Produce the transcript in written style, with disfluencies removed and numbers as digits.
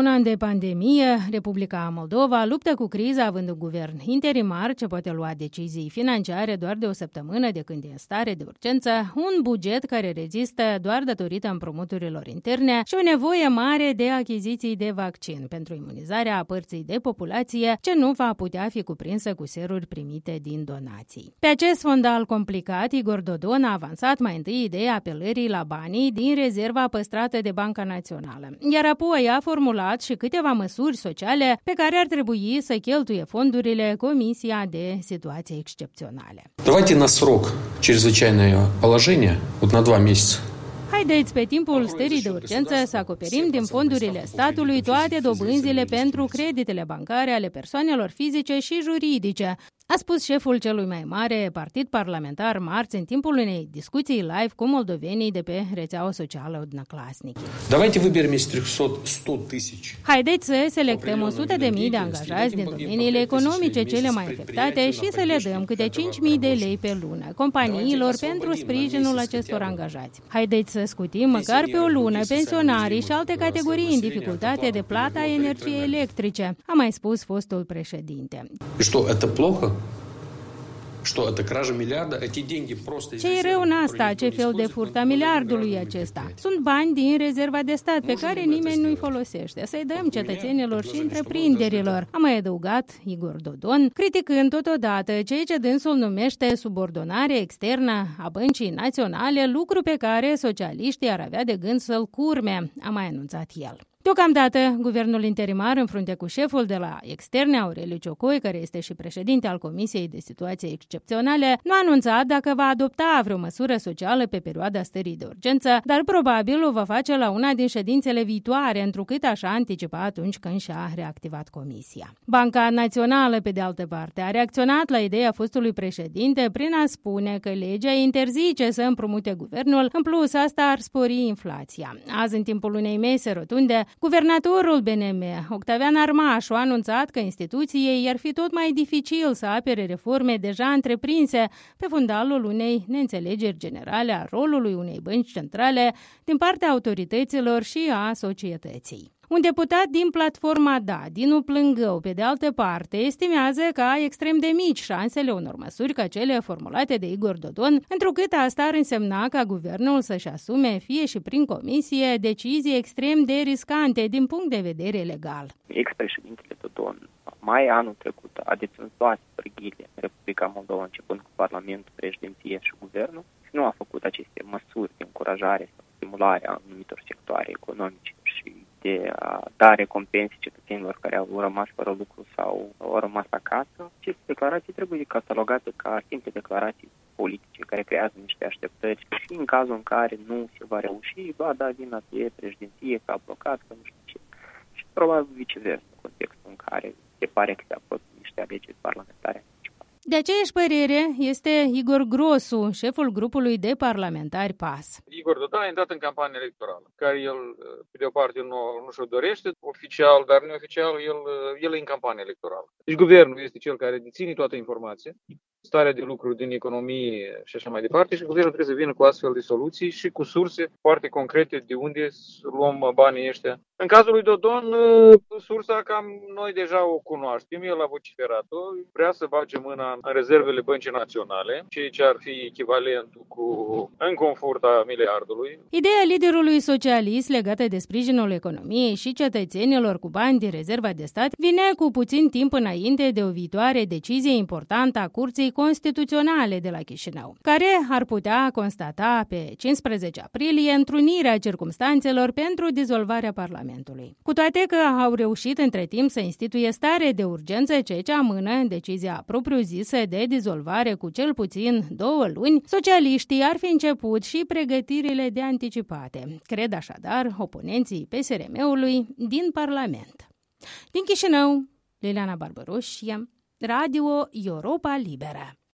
un an de pandemie, Republica Moldova luptă cu criza având un guvern interimar ce poate lua decizii financiare doar de o săptămână de când e în stare de urgență, un buget care rezistă doar datorită împrumuturilor interne și o nevoie mare de achiziții de vaccin pentru imunizarea a părții de populație ce nu va putea fi cuprinsă cu seruri primite din donații. Pe acest fondal complicat, Igor Dodon a avansat mai întâi ideea apelării la banii din rezerva păstrată de Banca Națională, iar apoi a formulat și câteva măsuri sociale pe care ar trebui să cheltuie fondurile Comisia de Situații Excepționale. Давайте на срок чрезвычайное положение, вот на 2 месяца. Haideți pe timpul stării de urgență să acoperim din fondurile statului toate dobânzile pentru creditele bancare ale persoanelor fizice și juridice, a spus șeful celui mai mare partid parlamentar marți în timpul unei discuții live cu moldovenii de pe rețeaua socială Odnăclasnici. Haideți să selectăm 100.000 de angajați din domeniile economice cele mai afectate și să le dăm câte 5.000 de lei pe lună companiilor pentru sprijinul acestor angajați. Haideți să scutim măcar pe o lună pensionarii și alte categorii în dificultate de plata energiei electrice, a mai spus fostul președinte. Ce e rău în asta? Ce fel de furt a miliardului acesta? Sunt bani din rezerva de stat pe care nimeni nu-i folosește. Să-i dăm cetățenilor și întreprinderilor, a mai adăugat Igor Dodon, criticând totodată ceea ce dânsul numește subordonare externă a Băncii Naționale, lucru pe care socialiștii ar avea de gând să-l curme, a mai anunțat el. Deocamdată, guvernul interimar în frunte cu șeful de la externe, Aureliu Ciocoi, care este și președinte al Comisiei de Situații Excepționale, nu a anunțat dacă va adopta vreo măsură socială pe perioada stării de urgență, dar probabil o va face la una din ședințele viitoare, întrucât așa anticipa atunci când și-a reactivat comisia. Banca Națională, pe de altă parte, a reacționat la ideea fostului președinte prin a spune că legea interzice să împrumute guvernul, în plus asta ar spori inflația. Azi, în timpul unei mese rotunde, guvernatorul BNM, Octavian Armașu, a anunțat că instituției i-ar fi tot mai dificil să apere reforme deja întreprinse pe fundalul unei neînțelegeri generale a rolului unei bănci centrale din partea autorităților și a societății. Un deputat din platforma Da, Dinu Plângău, pe de altă parte, estimează că ai extrem de mici șansele unor măsuri ca cele formulate de Igor Dodon, întrucât asta ar însemna ca guvernul să-și asume, fie și prin comisie, decizii extrem de riscante din punct de vedere legal. Ex-președintele Dodon, mai anul trecut, a deținut toate pârghiile în Republica Moldova, începând cu Parlamentul, președinție și guvernul, și nu a făcut aceste măsuri de încurajare sau stimulare a anumitor sectoare economice și de a da recompense cetățenilor care au rămas fără lucru sau au rămas acasă. Aceste declarații trebuie catalogate ca simple declarații politice care creează niște așteptări și în cazul în care nu se va reuși, va da vina pe președinție că a blocat, că nu știu ce. Și probabil viceversa, în contextul în care se pare că se apropie niște alegeri parlamentare. De aceeași părere este Igor Grosu, șeful grupului de parlamentari PAS. Igor Dodon a intrat în campanie electorală, care el, pe de o parte, nu și-o dorește oficial, dar neoficial, el e în campanie electorală. Deci guvernul este cel care deține toată informația, starea de lucruri din economie și așa mai departe și guvernul trebuie să vină cu astfel de soluții și cu surse foarte concrete de unde luăm banii ăștia. În cazul lui Dodon, sursa cam noi deja o cunoaștem, el a vociferat-o, vrea să bage mâna în rezervele Băncii Naționale, ceea ce ar fi echivalentul cu în confort a miliardului. Ideea liderului socialist legată de sprijinul economiei și cetățenilor cu bani din rezerva de stat vine cu puțin timp înainte de o viitoare decizie importantă a Curții Constituționale de la Chișinău, care ar putea constata pe 15 aprilie întrunirea circumstanțelor pentru dizolvarea Parlamentului. Cu toate că au reușit între timp să instituie stare de urgență, ceea ce amână decizia propriu-zisă de dizolvare cu cel puțin 2 luni, socialiștii ar fi început și pregătirile de anticipate, cred așadar oponenții PSRM-ului din Parlament. Din Chișinău, Liliana Barbaroș, Radio Europa Liberă.